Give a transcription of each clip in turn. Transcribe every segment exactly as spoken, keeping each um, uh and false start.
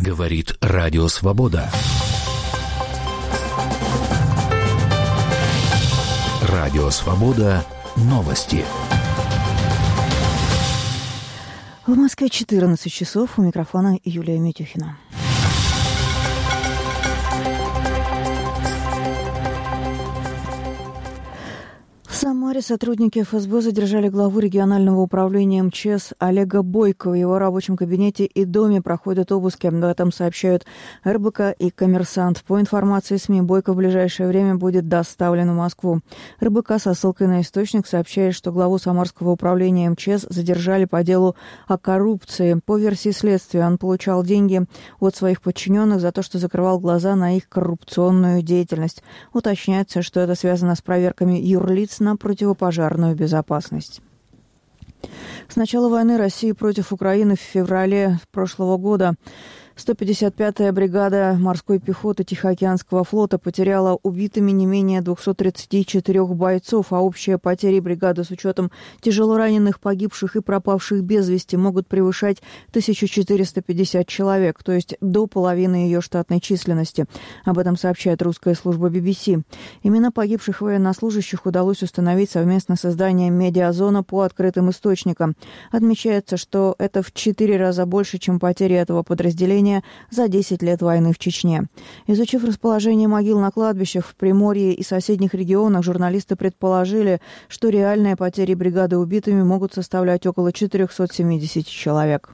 Говорит Радио Свобода. Радио Свобода. Новости. В Москве четырнадцать часов. У микрофона Юлия Митюхина. В Самаре сотрудники эф эс бэ задержали главу регионального управления эм че эс Олега Бойко. В его рабочем кабинете и доме проходят обыски. Об этом сообщают эр бэ ка и «Коммерсант». По информации СМИ, Бойко в ближайшее время будет доставлен в Москву. эр бэ ка со ссылкой на источник сообщает, что главу Самарского управления эм че эс задержали по делу о коррупции. По версии следствия, он получал деньги от своих подчиненных за то, что закрывал глаза на их коррупционную деятельность. Уточняется, что это связано с проверками юрлиц на противопожарную безопасность. С начала войны России против Украины в феврале прошлого года сто пятьдесят пятая бригада морской пехоты Тихоокеанского флота потеряла убитыми не менее двухсот тридцати четырёх бойцов, а общие потери бригады с учетом тяжелораненых, погибших и пропавших без вести могут превышать тысячу четыреста пятьдесят человек, то есть до половины ее штатной численности. Об этом сообщает русская служба би би си. Имена погибших военнослужащих удалось установить совместно с изданием «Медиазона» по открытым источникам. Отмечается, что это в четыре раза больше, чем потери этого подразделения за десять лет войны в Чечне. Изучив расположение могил на кладбищах в Приморье и соседних регионах, журналисты предположили, что реальные потери бригады убитыми могут составлять около четырехсот семидесяти человек.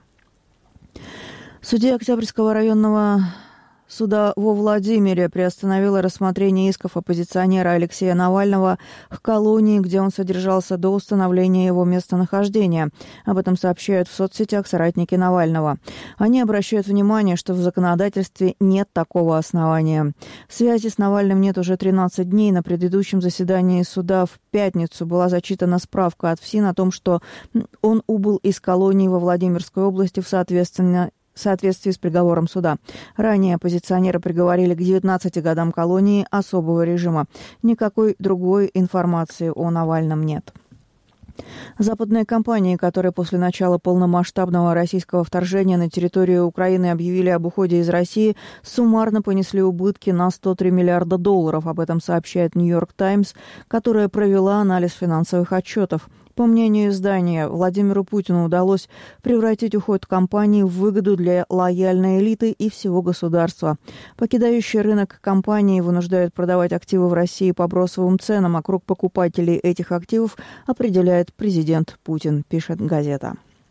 Судья Октябрьского районного суда во Владимире приостановила рассмотрение исков оппозиционера Алексея Навального в колонии, где он содержался до установления его местонахождения. Об этом сообщают в соцсетях соратники Навального. Они обращают внимание, что в законодательстве нет такого основания. Связи с Навальным нет уже тринадцать дней. На предыдущем заседании суда в пятницу была зачитана справка от ФСИН о том, что он убыл из колонии во Владимирской области в соответственно в соответствии с приговором суда. Ранее оппозиционера приговорили к девятнадцати годам колонии особого режима. Никакой другой информации о Навальном нет. Западные компании, которые после начала полномасштабного российского вторжения на территорию Украины объявили об уходе из России, суммарно понесли убытки на сто три миллиарда долларов. Об этом сообщает «Нью-Йорк Таймс», которая провела анализ финансовых отчетов. По мнению издания, Владимиру Путину удалось превратить уход компании в выгоду для лояльной элиты и всего государства. Покидающий рынок компании вынуждают продавать активы в России по бросовым ценам, а круг покупателей этих активов определяет президент Путин, пишет газета.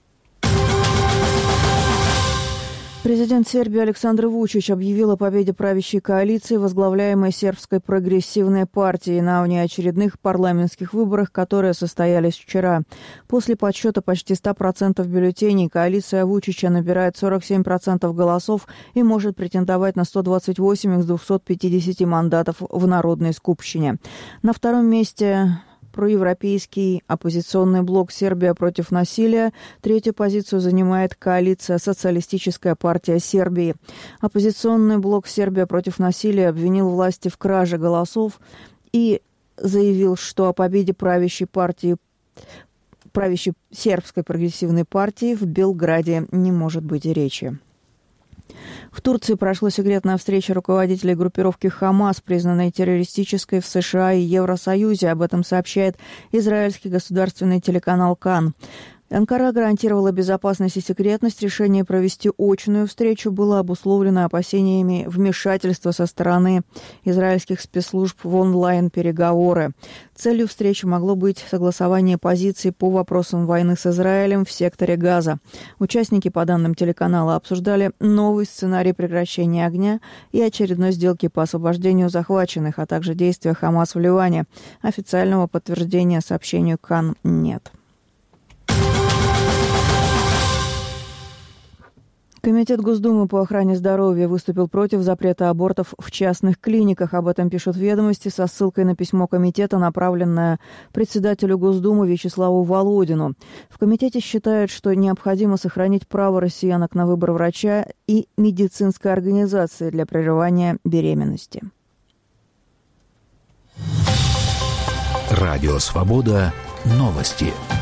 Президент Сербии Александр Вучич объявил о победе правящей коалиции, возглавляемой сербской прогрессивной партией, на внеочередных парламентских выборах, которые состоялись вчера. После подсчета почти ста процентов бюллетеней коалиция Вучича набирает сорок семь процентов голосов и может претендовать на сто двадцать восемь из двухсот пятидесяти мандатов в Народной скупщине. На втором месте проевропейский оппозиционный блок «Сербия против насилия». Третью позицию занимает коалиция «Социалистическая партия Сербии». Оппозиционный блок «Сербия против насилия» обвинил власти в краже голосов и заявил, что о победе правящей партии, правящей сербской прогрессивной партии в Белграде не может быть и речи. В Турции прошла секретная встреча руководителей группировки «Хамас», признанной террористической в США и Евросоюзе. Об этом сообщает израильский государственный телеканал «Кан». Анкара гарантировала безопасность и секретность. Решение провести очную встречу было обусловлено опасениями вмешательства со стороны израильских спецслужб в онлайн-переговоры. Целью встречи могло быть согласование позиций по вопросам войны с Израилем в секторе Газа. Участники, по данным телеканала, обсуждали новый сценарий прекращения огня и очередной сделки по освобождению захваченных, а также действия Хамас в Ливане. Официального подтверждения сообщению Кан нет. Комитет Госдумы по охране здоровья выступил против запрета абортов в частных клиниках. Об этом пишут «Ведомости» со ссылкой на письмо комитета, направленное председателю Госдумы Вячеславу Володину. В комитете считают, что необходимо сохранить право россиянок на выбор врача и медицинской организации для прерывания беременности. Радио «Свобода». Новости.